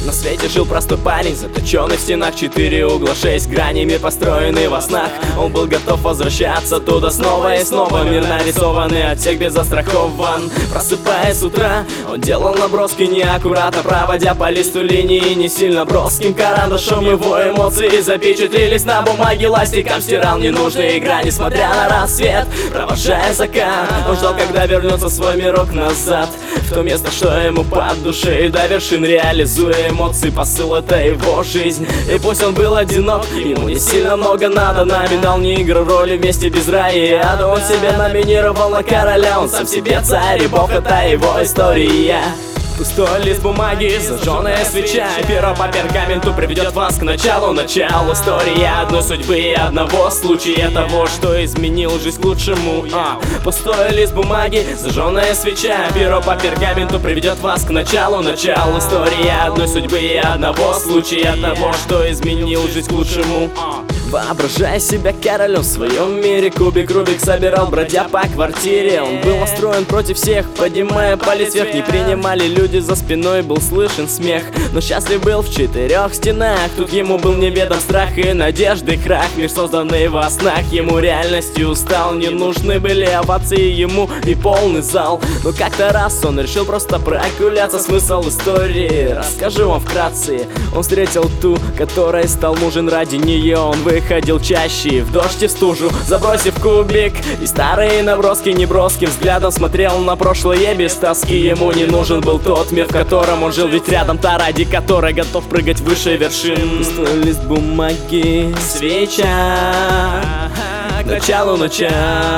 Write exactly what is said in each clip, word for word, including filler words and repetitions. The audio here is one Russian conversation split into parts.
На свете жил простой парень, заточенный в стенах, четыре угла, шесть граней, мир построенный во снах. Он был готов возвращаться туда снова и снова. Мир нарисованный, от всех без застрахован. Просыпаясь с утра, он делал наброски неаккуратно, проводя по листу линии не сильно броским карандашом. Его эмоции запечатлелись на бумаге, ластиком стирал ненужные грани, смотря на рассвет, провожая закат. Он ждал, когда вернется свой мирок назад, в то место, что ему под душой, до вершин реализуя эмоции, посыл — это его жизнь. И пусть он был одинок, ему не сильно много надо. Номинал не игра роли вместе без рая и ада. Он себя номинировал на короля, он сам себе царь, и бог — это его история. Пустой лист бумаги, зажженная свеча, перо по пергаменту приведет вас к началу. Начало истории одной судьбы и одного случая, того, что изменил жизнь к лучшему. а. Пустой лист бумаги, зажженная свеча, перо по пергаменту приведет вас к началу. Начало истории одной судьбы и одного случая, того, что изменил жизнь к лучшему. а. Воображая себя королем в своем мире, кубик Рубик собирал, бродя по квартире. Он был настроен против всех, поднимая палец вверх. Не принимали люди, за спиной был слышен смех. Но счастлив был в четырех стенах, тут ему был неведом страх и надежды крах. Мир, созданный во снах, ему реальностью стал. Не нужны были овации ему и полный зал. Но как-то раз он решил просто прогуляться. Смысл истории расскажу вам вкратце. Он встретил ту, которой стал нужен ради нее. Он выходил чаще в дождь и в стужу, забросив кубик и старые наброски неброским взглядом смотрел на прошлое без тоски. Ему не нужен был тот мир, в котором он жил, ведь рядом та, ради которой готов прыгать выше вершин. Пустой лист бумаги, свеча, к началу начал.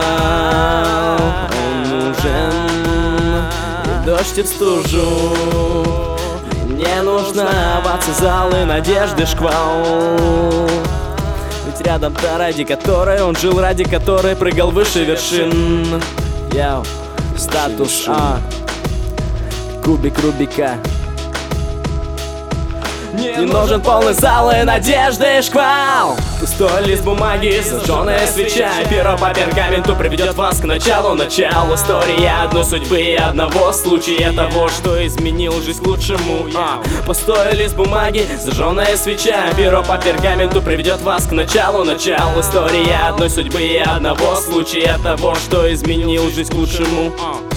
Он нужен и в дождь и в стужу. Не нужно овации, залы, надежды, шквал. Ведь рядом та, ради которой он жил, ради которой прыгал выше вершин. Яу, статус А, кубик Рубика. Не нужен полный зал и надежды и шквал. Пустой лист бумаги, зажженная свеча, перо по пергаменту приведет вас к началу. Начало истории одной судьбы и одного случая, того, что изменил жизнь к лучшему. а. Пустой лист бумаги, зажженная свеча, перо по пергаменту приведет вас к началу. Начало истории одной судьбы и одного случая, того, что изменил жизнь к лучшему. а.